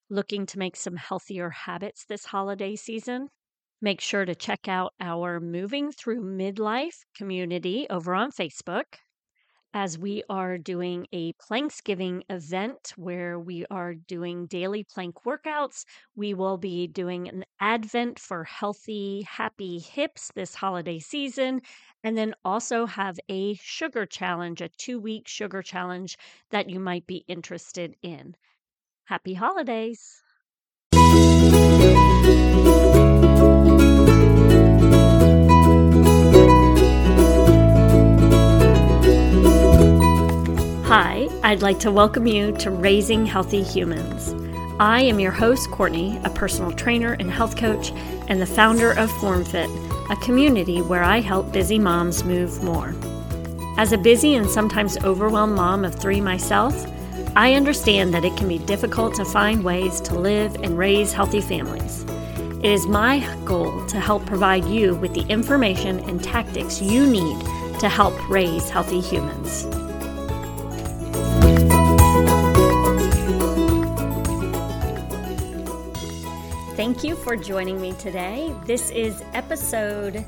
Looking to make some healthier habits this holiday season? Make sure to check out our Moving Through Midlife community over on Facebook, as we are doing a Planksgiving event where we are doing daily plank workouts. We will be doing an Advent for healthy, happy hips this holiday season, and then also have a sugar challenge, a 2-week sugar challenge that you might be interested in. Happy holidays! Hi, I'd like to welcome you to Raising Healthy Humans. I am your host, Courtney, a personal trainer and health coach, and the founder of FormFit, a community where I help busy moms move more. As a busy and sometimes overwhelmed mom of 3 myself, I understand that it can be difficult to find ways to live and raise healthy families. It is my goal to help provide you with the information and tactics you need to help raise healthy humans. Thank you for joining me today. This is episode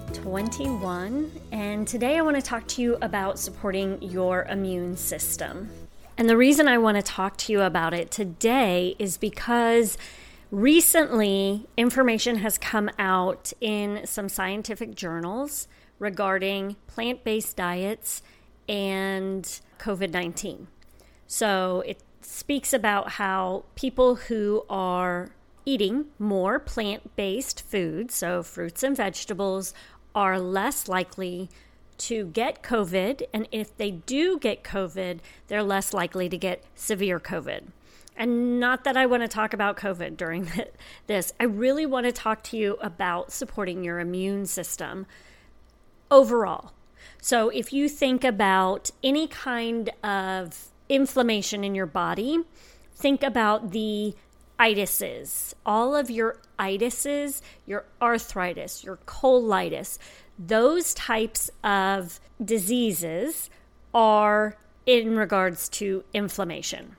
21, and today I want to talk to you about supporting your immune system. And the reason I want to talk to you about it today is because recently information has come out in some scientific journals regarding plant-based diets and COVID-19. So it speaks about how people who are eating more plant-based foods, so fruits and vegetables, are less likely to get COVID, and if they do get COVID, they're less likely to get severe COVID. And not that I want to talk about COVID during this. I really want to talk to you about supporting your immune system overall. So if you think about any kind of inflammation in your body, think about the itises, all of your itises, your arthritis, your colitis. Those types of diseases are in regards to inflammation.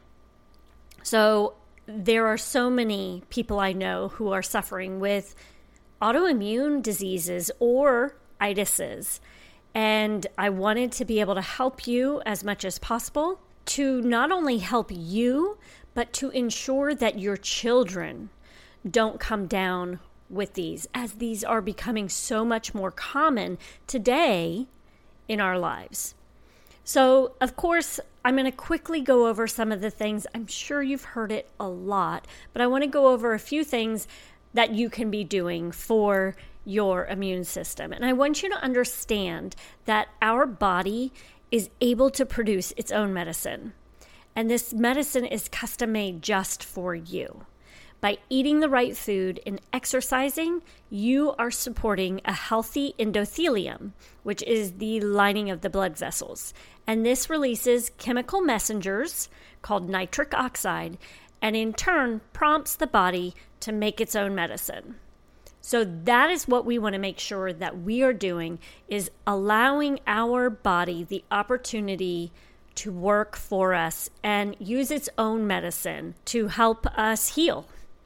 So there are so many people I know who are suffering with autoimmune diseases or itises. And I wanted to be able to help you as much as possible to not only help you, but to ensure that your children don't come down with these, as these are becoming so much more common today in our lives. So, of course, I'm going to quickly go over some of the things. I'm sure you've heard it a lot, but I want to go over a few things that you can be doing for your immune system. And I want you to understand that our body is able to produce its own medicine. And this medicine is custom made just for you. By eating the right food and exercising, you are supporting a healthy endothelium, which is the lining of the blood vessels. And this releases chemical messengers called nitric oxide, and in turn prompts the body to make its own medicine. So that is what we want to make sure that we are doing, is allowing our body the opportunity to work for us and use its own medicine to help us heal.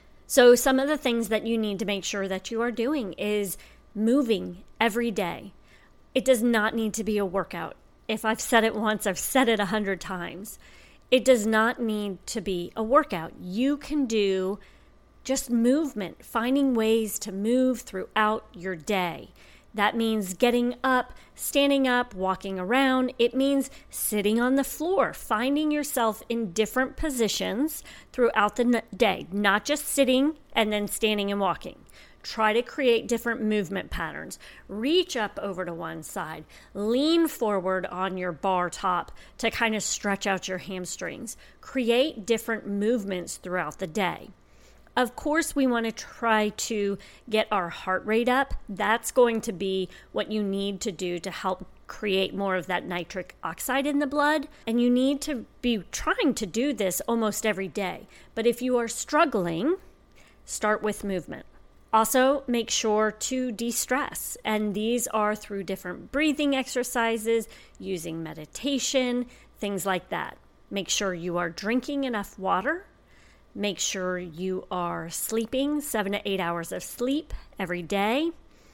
So some of the things that you need to make sure that you are doing is moving every day. It does not need to be a workout. If I've said it once, I've said it 100 times. It does not need to be a workout. You can do just movement, finding ways to move throughout your day. That means getting up, standing up, walking around. It means sitting on the floor, finding yourself in different positions throughout the day, not just sitting and then standing and walking. Try to create different movement patterns. Reach up over to one side. Lean forward on your bar top to kind of stretch out your hamstrings. Create different movements throughout the day. Of course, we want to try to get our heart rate up. That's going to be what you need to do to help create more of that nitric oxide in the blood. And you need to be trying to do this almost every day. But if you are struggling, start with movement. Also, make sure to de-stress. And these are through different breathing exercises, using meditation, things like that. Make sure you are drinking enough water. Make sure you are sleeping 7 to 8 hours of sleep every day,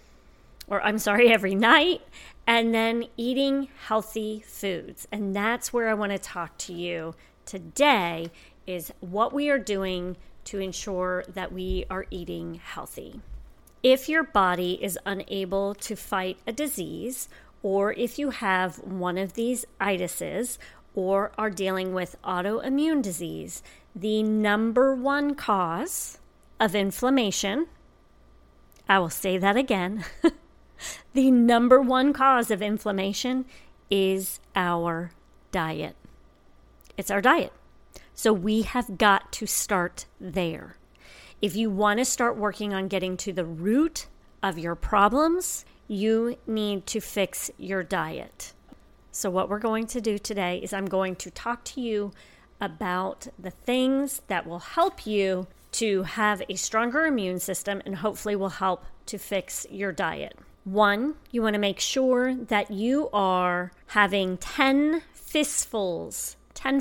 every night, and then eating healthy foods. And that's where I want to talk to you today, is what we are doing to ensure that we are eating healthy. If your body is unable to fight a disease, or if you have one of these itises, or are dealing with autoimmune disease, the number one cause of inflammation, I will say that again, the number one cause of inflammation is our diet. It's our diet. So we have got to start there. If you want to start working on getting to the root of your problems, you need to fix your diet. So what we're going to do today is I'm going to talk to you about the things that will help you to have a stronger immune system and hopefully will help to fix your diet. 1, you want to make sure that you are having 10 fistfuls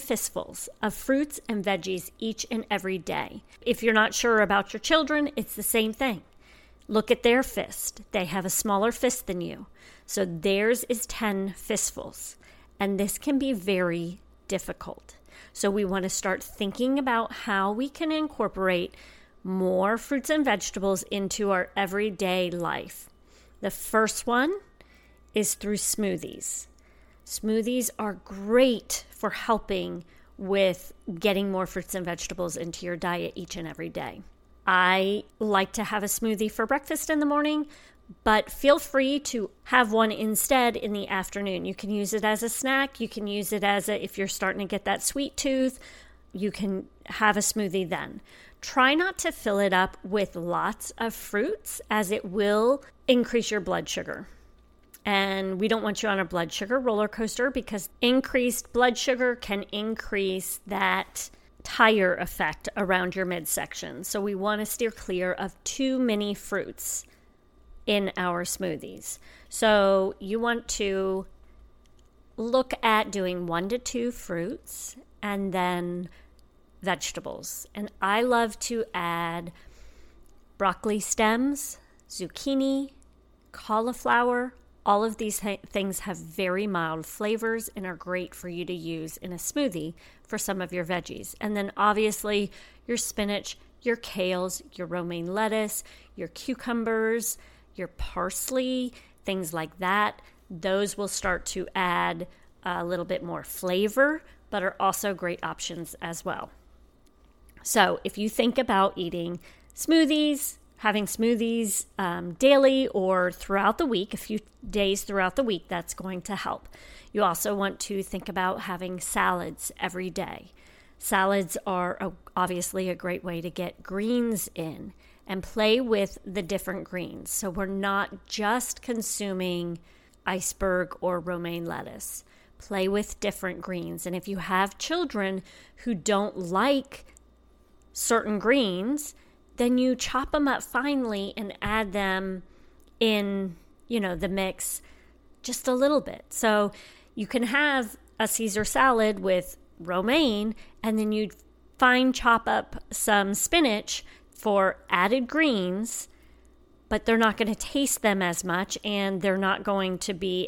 of fruits and veggies each and every day. If you're not sure about your children, it's the same thing. Look at their fist. They have a smaller fist than you. So theirs is 10 fistfuls. And this can be very difficult. So we want to start thinking about how we can incorporate more fruits and vegetables into our everyday life. The first one is through smoothies. Smoothies are great for helping with getting more fruits and vegetables into your diet each and every day. I like to have a smoothie for breakfast in the morning, but feel free to have one instead in the afternoon. You can use it as a snack. You can use it if you're starting to get that sweet tooth, you can have a smoothie then. Try not to fill it up with lots of fruits, as it will increase your blood sugar. And we don't want you on a blood sugar roller coaster, because increased blood sugar can increase that tire effect around your midsection. So we want to steer clear of too many fruits in our smoothies. So you want to look at doing 1 to 2 fruits and then vegetables. And I love to add broccoli stems, zucchini, cauliflower. All of these things have very mild flavors and are great for you to use in a smoothie for some of your veggies. And then obviously your spinach, your kales, your romaine lettuce, your cucumbers, your parsley, things like that. Those will start to add a little bit more flavor, but are also great options as well. So if you think about eating smoothies, having smoothies daily or throughout the week, a few days throughout the week, that's going to help. You also want to think about having salads every day. Salads are obviously a great way to get greens in, and play with the different greens. So we're not just consuming iceberg or romaine lettuce. Play with different greens. And if you have children who don't like certain greens, then you chop them up finely and add them in, the mix just a little bit. So you can have a Caesar salad with romaine, and then you fine chop up some spinach for added greens, but they're not going to taste them as much, and they're not going to be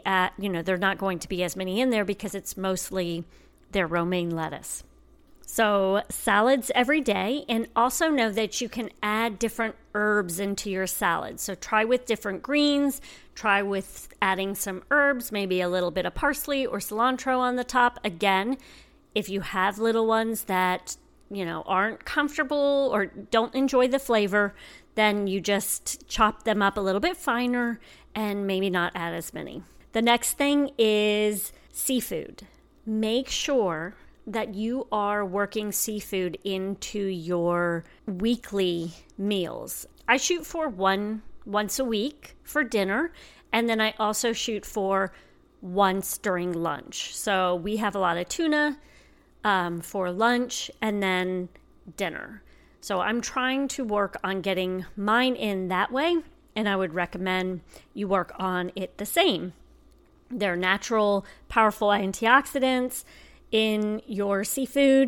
as many in there because it's mostly their romaine lettuce. So salads every day, and also know that you can add different herbs into your salad. So try with different greens, try with adding some herbs, maybe a little bit of parsley or cilantro on the top. Again, if you have little ones that aren't comfortable or don't enjoy the flavor, then you just chop them up a little bit finer and maybe not add as many. The next thing is seafood. Make sure that you are working seafood into your weekly meals. I shoot for once a week for dinner, and then I also shoot for once during lunch. So we have a lot of tuna for lunch and then dinner. So I'm trying to work on getting mine in that way, and I would recommend you work on it the same. They're natural, powerful antioxidants in your seafood.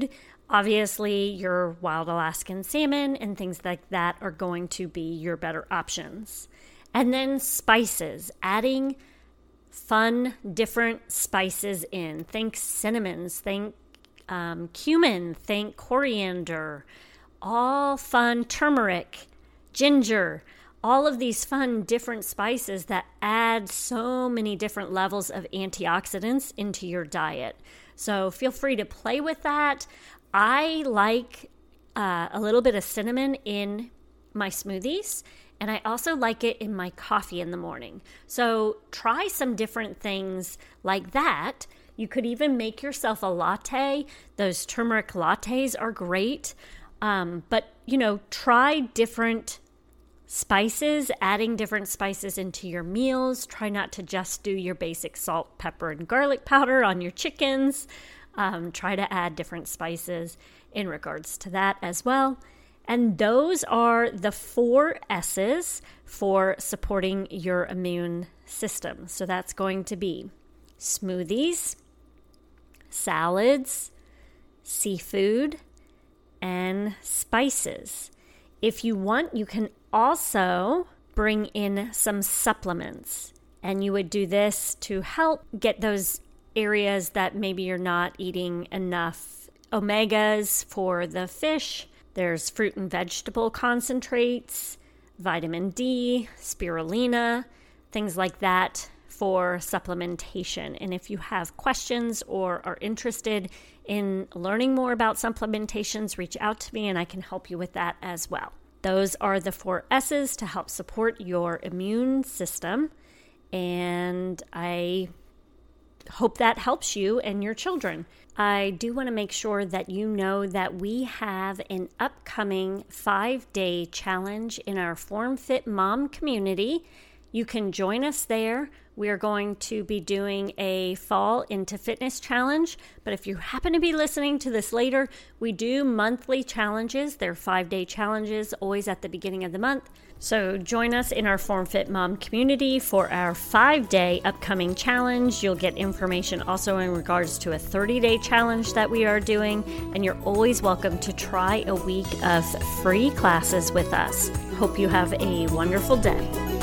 Obviously, your wild Alaskan salmon and things like that are going to be your better options. And then spices, adding fun, different spices in. Think cinnamons, think cumin, think coriander, all fun, turmeric, ginger, all of these fun, different spices that add so many different levels of antioxidants into your diet. So feel free to play with that. I like a little bit of cinnamon in my smoothies, and I also like it in my coffee in the morning. So try some different things like that. You could even make yourself a latte. Those turmeric lattes are great. But, try different spices, adding different spices into your meals. Try not to just do your basic salt, pepper, and garlic powder on your chickens. Try to add different spices in regards to that as well. And those are the 4 S's for supporting your immune system. So that's going to be smoothies, salads, seafood, and spices. If you want, you can also bring in some supplements, and you would do this to help get those areas that maybe you're not eating enough omegas for the fish. There's fruit and vegetable concentrates, vitamin D, spirulina, things like that for supplementation. And if you have questions or are interested in learning more about supplementations, reach out to me and I can help you with that as well. Those are the 4 S's to help support your immune system. And I hope that helps you and your children. I do want to make sure that you know that we have an upcoming 5-day challenge in our Form Fit Mom community. You can join us there. We are going to be doing a Fall into Fitness challenge, but if you happen to be listening to this later, we do monthly challenges. They're 5-day challenges, always at the beginning of the month. So join us in our Form Fit Mom community for our 5-day upcoming challenge. You'll get information also in regards to a 30-day challenge that we are doing, and you're always welcome to try a week of free classes with us. Hope you have a wonderful day.